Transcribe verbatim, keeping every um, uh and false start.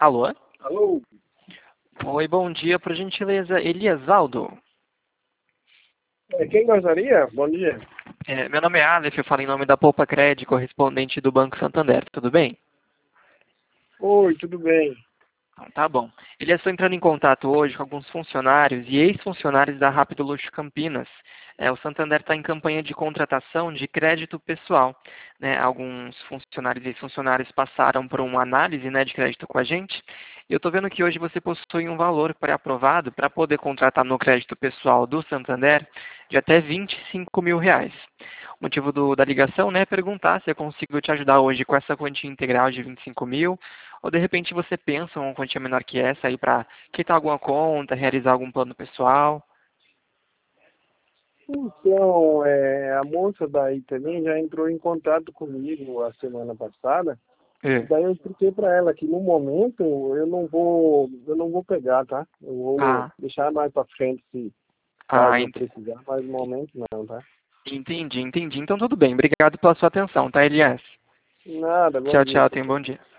Alô? Alô? Oi, bom dia, por gentileza, Eliesaldo. É, quem gostaria? Bom dia. É, meu nome é Aleph, eu falo em nome da Poupa Cred, correspondente do Banco Santander, tudo bem? Oi, tudo bem? Então, tá bom. Ele estou entrando em contato hoje com alguns funcionários e ex-funcionários da Rápido Luxo Campinas. É, o Santander está em campanha de contratação de crédito pessoal. Né? Alguns funcionários e ex-funcionários passaram por uma análise, né, de crédito com a gente. E eu estou vendo que hoje você possui um valor pré-aprovado para poder contratar no crédito pessoal do Santander de até vinte e cinco mil reais. O motivo do- da ligação, né, é perguntar se eu consigo te ajudar hoje com essa quantia integral de vinte e cinco mil, ou de repente você pensa uma quantia menor que essa aí para quitar alguma conta, realizar algum plano pessoal. Então, é, a moça daí também já entrou em contato comigo a semana passada. É. Daí eu expliquei para ela que no momento eu não vou, eu não vou pegar, tá? Eu vou Ah, deixar mais para frente se ah, caso eu ent- precisar, mas no momento não, tá? entendi, entendi. Então tudo bem. Obrigado pela sua atenção, tá, Elias? Nada, bom Tchau, dia. tchau. Tenha um bom dia.